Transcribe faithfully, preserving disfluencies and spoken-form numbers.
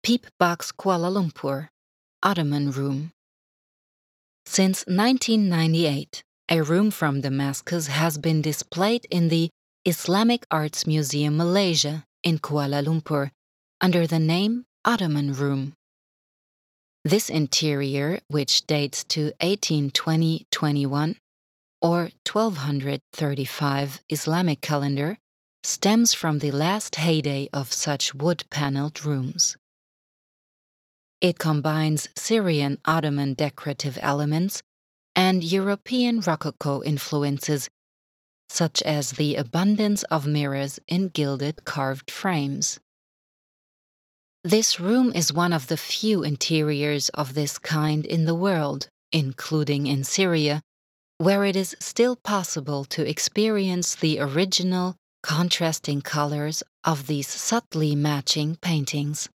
Peep Box Kuala Lumpur, Ottoman Room. Since nineteen ninety-eight, a room from Damascus has been displayed in the Islamic Arts Museum Malaysia in Kuala Lumpur under the name Ottoman Room. This interior, which dates to eighteen twenty to twenty-one or twelve thirty-five Islamic calendar, stems from the last heyday of such wood-paneled rooms. It combines Syrian Ottoman decorative elements and European Rococo influences, such as the abundance of mirrors in gilded carved frames. This room is one of the few interiors of this kind in the world, including in Syria, where it is still possible to experience the original, contrasting colors of these subtly matching paintings.